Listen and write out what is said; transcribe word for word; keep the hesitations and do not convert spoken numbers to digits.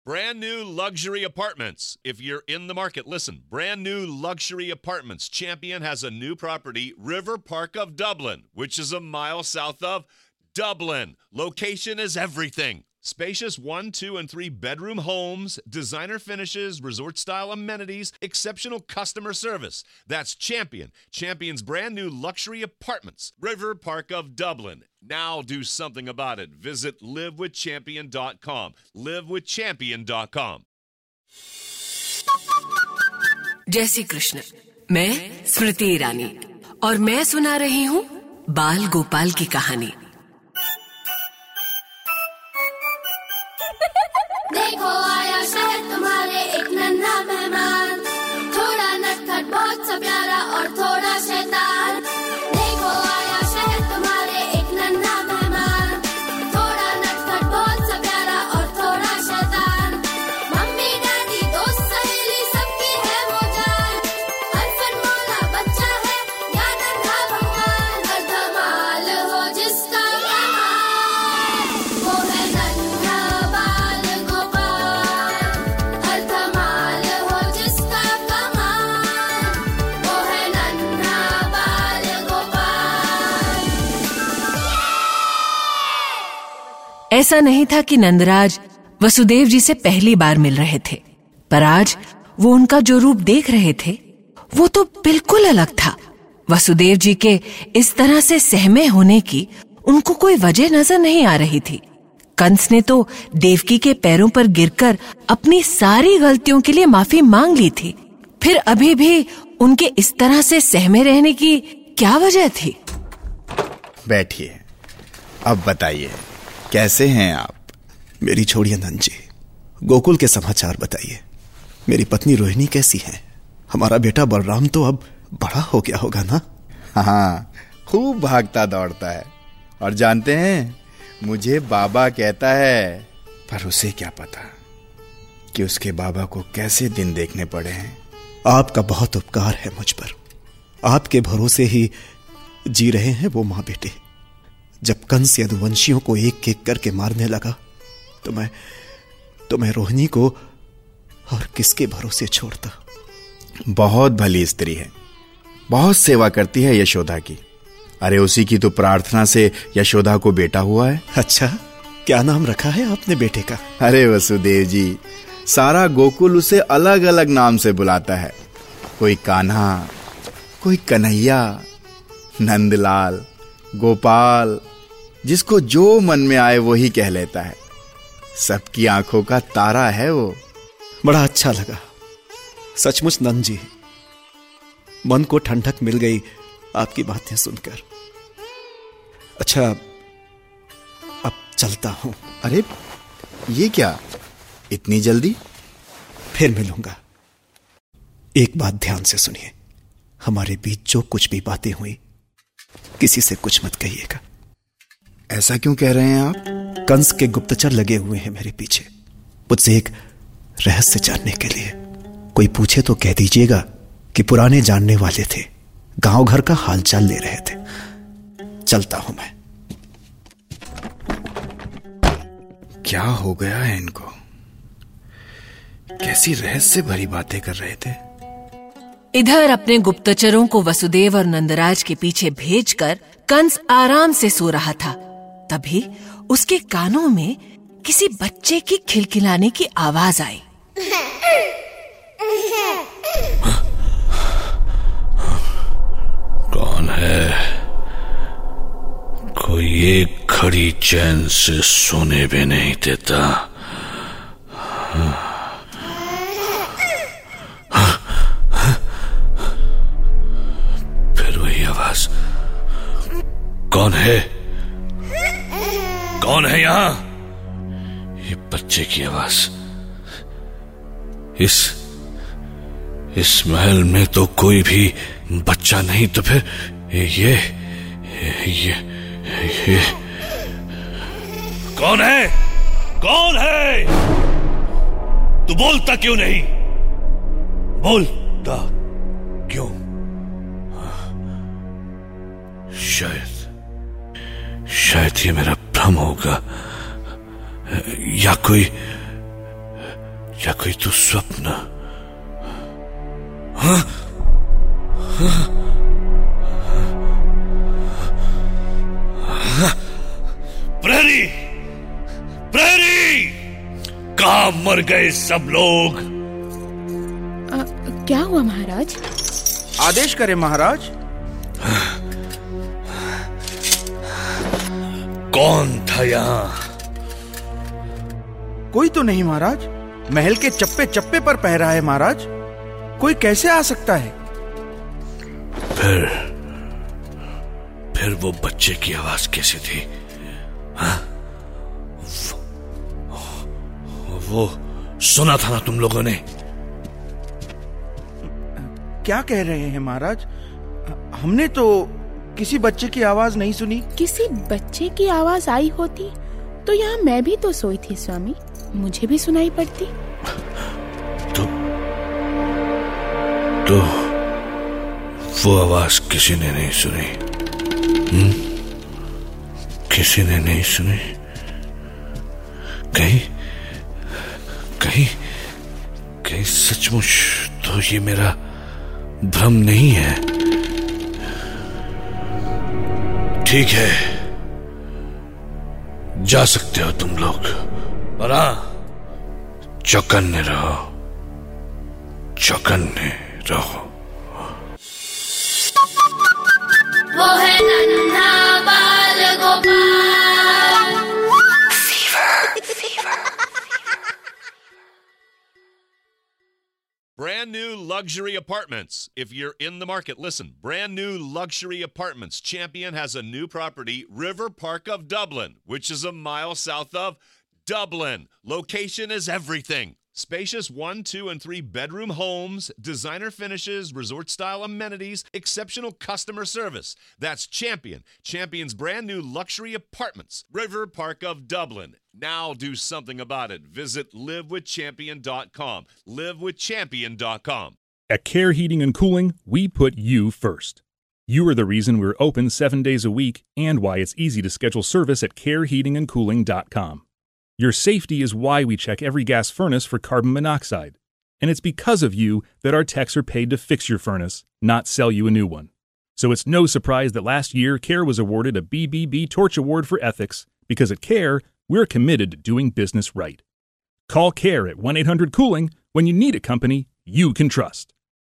Brand new luxury apartments. If you're in the market, listen. Brand new luxury apartments. Champion has a new property, River Park of Dublin, which is a mile south of Dublin. Location is everything. Spacious one, two, and three bedroom homes, designer finishes, resort-style amenities, exceptional customer service. That's Champion. Champion's brand new luxury apartments, River Park of Dublin. Now do something about it. Visit live with champion dot com. live with champion dot com. जय श्री कृष्ण। मैं स्मृति ईरानी और मैं सुना रही हूँ बाल गोपाल की कहानी। देखो आया शहर तुम्हारे एक नन्हा मेहमान, थोड़ा नटखट बहुत सा प्यारा और थोड़ा शैतान। देखो आया शहर तुम्हारे एक नन्हा मेहमान, थोड़ा नटखट बहुत सा प्यारा और थोड़ा शैतान। मम्मी डैडी दोस्त सहेली सबकी है वो जान, अनफनमौला बच्चा है या नन्हा भगवान। हर धमाल हो जिसका कमाल, वो है नन्हा बाल गोपाल। हर धमाल हो जिसका कमाल, वो है नन्हा बाल गोपाल। ऐसा नहीं था कि नंदराज वसुदेव जी से पहली बार मिल रहे थे, पर आज वो उनका जो रूप देख रहे थे वो तो बिल्कुल अलग था। वसुदेव जी के इस तरह से सहमे होने की उनको कोई वजह नजर नहीं आ रही थी। कंस ने तो देवकी के पैरों पर गिरकर अपनी सारी गलतियों के लिए माफी मांग ली थी, फिर अभी भी उनके इस तरह से सहमे रहने की क्या वजह थी? बैठिए, अब बताइए कैसे हैं आप? मेरी छोड़िए नंद जी, गोकुल के समाचार बताइए। मेरी पत्नी रोहिणी कैसी है? हमारा बेटा बलराम तो अब बड़ा हो गया होगा ना? हाँ, खूब भागता दौड़ता है और जानते हैं मुझे बाबा कहता है, पर उसे क्या पता कि उसके बाबा को कैसे दिन देखने पड़े हैं। आपका बहुत उपकार है मुझ पर, आपके भरोसे ही जी रहे हैं वो माँ बेटे। जब कंस यदुवंशियों को एक एक करके मारने लगा तो मैं तो मैं रोहिणी को और किसके भरोसे छोड़ता। बहुत भली स्त्री है, बहुत सेवा करती है यशोदा की। अरे उसी की तो प्रार्थना से यशोदा को बेटा हुआ है। अच्छा, क्या नाम रखा है आपने बेटे का? अरे वसुदेव जी, सारा गोकुल उसे अलग अलग नाम से बुलाता है। कोई कान्हा, कोई कन्हैया, नंदलाल, गोपाल, जिसको जो मन में आए वही कह लेता है। सबकी आंखों का तारा है वो। बड़ा अच्छा लगा सचमुच नंद जी, मन को ठंडक मिल गई आपकी बातें सुनकर। अच्छा, अब चलता हूं। अरे ये क्या, इतनी जल्दी? फिर मिलूंगा। एक बात ध्यान से सुनिए, हमारे बीच जो कुछ भी बातें हुई किसी से कुछ मत कहिएगा। ऐसा क्यों कह रहे हैं आप? कंस के गुप्तचर लगे हुए हैं मेरे पीछे, मुझसे एक रहस्य जानने के लिए। कोई पूछे तो कह दीजिएगा कि पुराने जानने वाले थे, गांव घर का हालचाल ले रहे थे। चलता हूं मैं। क्या हो गया है इनको? कैसी रहस्य भरी बातें कर रहे थे। इधर अपने गुप्तचरों को वसुदेव और नंदराज के पीछे भेजकर कंस आराम से सो रहा था। तभी उसके कानों में किसी बच्चे की खिलखिलाने की आवाज आई। कौन है? कोई एक घड़ी चैन से सोने भी नहीं देता। फिर वही आवाज। कौन है? कौन है यहां? ये बच्चे की आवाज। इस इस महल में तो कोई भी बच्चा नहीं, तो फिर ये ये ये कौन है? कौन है? तू बोलता क्यों नहीं? बोलता क्यों? शायद शायद ये मेरा भ्रम होगा, या कोई या कोई तो स्वप्न? हाँ? हाँ? हाँ? प्रहरी, प्रहरी, कहाँ मर गए सब लोग? आ, क्या हुआ महाराज? आदेश करें महाराज। कौन था यहाँ? कोई तो नहीं महाराज, महल के चप्पे चप्पे पर पहरा है महाराज, कोई कैसे आ सकता है? फिर फिर वो बच्चे की आवाज कैसी थी? हाँ? वो, वो सुना था ना तुम लोगों ने? क्या कह रहे हैं महाराज? हमने तो किसी बच्चे की आवाज नहीं सुनी। किसी बच्चे की आवाज आई होती तो यहाँ मैं भी तो सोई थी स्वामी, मुझे भी सुनाई पड़ती। तो तो वो आवाज किसी ने नहीं सुनी? हुँ? किसी ने नहीं सुनी? कहीं कहीं कहीं सचमुच तो ये मेरा भ्रम नहीं है। ठीक है, जा सकते हो तुम लोग, और हाँ, चौकन्ने रहो, चौकन्ने रहो। वो है नन्हा बाल Gopal. Brand new luxury apartments. If you're in the market, listen. Brand new luxury apartments. Champion has a new property, River Park of Dublin, which is a mile south of Dublin. Location is everything. Spacious one, two, and three bedroom homes, designer finishes, resort-style amenities, exceptional customer service. That's Champion. Champion's brand new luxury apartments, River Park of Dublin. Now do something about it. Visit live with champion dot com. live with champion dot com. At Care Heating and Cooling, we put you first. You are the reason we're open seven days a week and why it's easy to schedule service at care heating and cooling dot com. Your safety is why we check every gas furnace for carbon monoxide. And it's because of you that our techs are paid to fix your furnace, not sell you a new one. So it's no surprise that last year, Care was awarded a B B B Torch Award for Ethics, because at Care, we're committed to doing business right. Call Care at one eight hundred cooling when you need a company you can trust.